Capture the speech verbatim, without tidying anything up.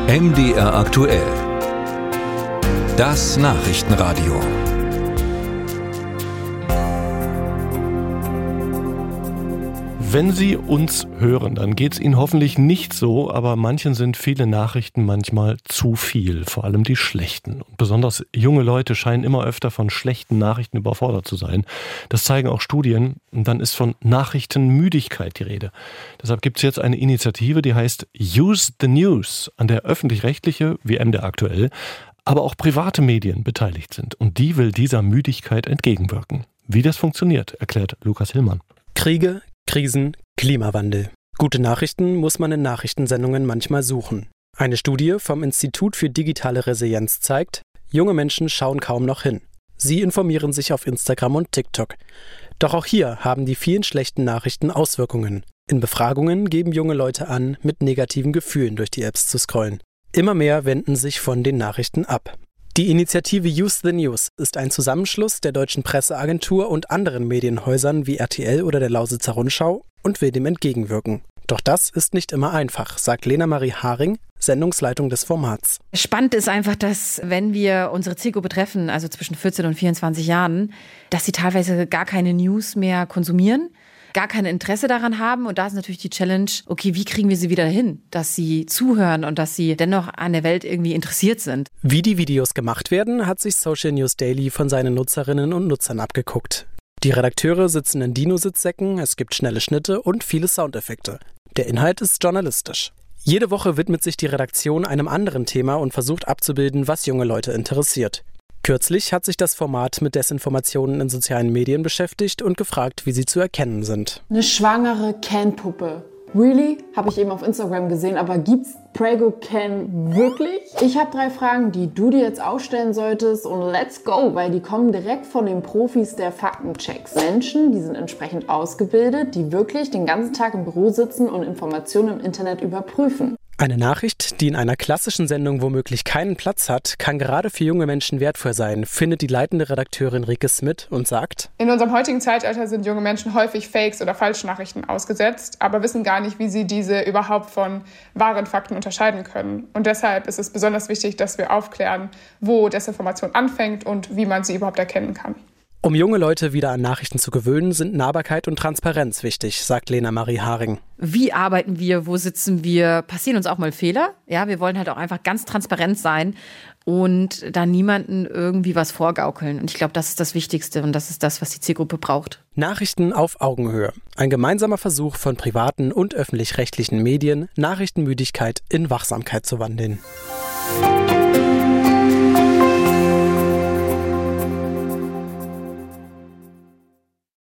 M D R aktuell. Das Nachrichtenradio. Wenn Sie uns hören, dann geht es Ihnen hoffentlich nicht so, aber manchen sind viele Nachrichten manchmal zu viel, vor allem die schlechten. Und besonders junge Leute scheinen immer öfter von schlechten Nachrichten überfordert zu sein. Das zeigen auch Studien. Und dann ist von Nachrichtenmüdigkeit die Rede. Deshalb gibt es jetzt eine Initiative, die heißt Use the News, an der öffentlich-rechtliche, wie M D R aktuell, aber auch private Medien beteiligt sind. Und die will dieser Müdigkeit entgegenwirken. Wie das funktioniert, erklärt Lukas Hillmann. Kriege, Krisen, Klimawandel. Gute Nachrichten muss man in Nachrichtensendungen manchmal suchen. Eine Studie vom Institut für digitale Resilienz zeigt, junge Menschen schauen kaum noch hin. Sie informieren sich auf Instagram und TikTok. Doch auch hier haben die vielen schlechten Nachrichten Auswirkungen. In Befragungen geben junge Leute an, mit negativen Gefühlen durch die Apps zu scrollen. Immer mehr wenden sich von den Nachrichten ab. Die Initiative Use the News ist ein Zusammenschluss der Deutschen Presseagentur und anderen Medienhäusern wie R T L oder der Lausitzer Rundschau und will dem entgegenwirken. Doch das ist nicht immer einfach, sagt Lena-Marie Haring, Sendungsleitung des Formats. Spannend ist einfach, dass wenn wir unsere Zielgruppe treffen, also zwischen vierzehn und vierundzwanzig Jahren, dass sie teilweise gar keine News mehr konsumieren, gar kein Interesse daran haben. Und da ist natürlich die Challenge, okay, wie kriegen wir sie wieder hin, dass sie zuhören und dass sie dennoch an der Welt irgendwie interessiert sind. Wie die Videos gemacht werden, hat sich Social News Daily von seinen Nutzerinnen und Nutzern abgeguckt. Die Redakteure sitzen in Dino-Sitzsäcken, es gibt schnelle Schnitte und viele Soundeffekte. Der Inhalt ist journalistisch. Jede Woche widmet sich die Redaktion einem anderen Thema und versucht abzubilden, was junge Leute interessiert. Kürzlich hat sich das Format mit Desinformationen in sozialen Medien beschäftigt und gefragt, wie sie zu erkennen sind. Eine schwangere Ken-Puppe. Really? Habe ich eben auf Instagram gesehen, aber gibt's Prego Ken wirklich? Ich habe drei Fragen, die du dir jetzt auch stellen solltest und let's go, weil die kommen direkt von den Profis der Faktenchecks. Menschen, die sind entsprechend ausgebildet, die wirklich den ganzen Tag im Büro sitzen und Informationen im Internet überprüfen. Eine Nachricht, die in einer klassischen Sendung womöglich keinen Platz hat, kann gerade für junge Menschen wertvoll sein, findet die leitende Redakteurin Rike Smith und sagt: In unserem heutigen Zeitalter sind junge Menschen häufig Fakes oder Falschnachrichten ausgesetzt, aber wissen gar nicht, wie sie diese überhaupt von wahren Fakten unterscheiden können. Und deshalb ist es besonders wichtig, dass wir aufklären, wo Desinformation anfängt und wie man sie überhaupt erkennen kann. Um junge Leute wieder an Nachrichten zu gewöhnen, sind Nahbarkeit und Transparenz wichtig, sagt Lena-Marie Haring. Wie arbeiten wir? Wo sitzen wir? Passieren uns auch mal Fehler? Ja, wir wollen halt auch einfach ganz transparent sein und da niemanden irgendwie was vorgaukeln. Und ich glaube, das ist das Wichtigste und das ist das, was die Zielgruppe braucht. Nachrichten auf Augenhöhe. Ein gemeinsamer Versuch von privaten und öffentlich-rechtlichen Medien, Nachrichtenmüdigkeit in Wachsamkeit zu wandeln.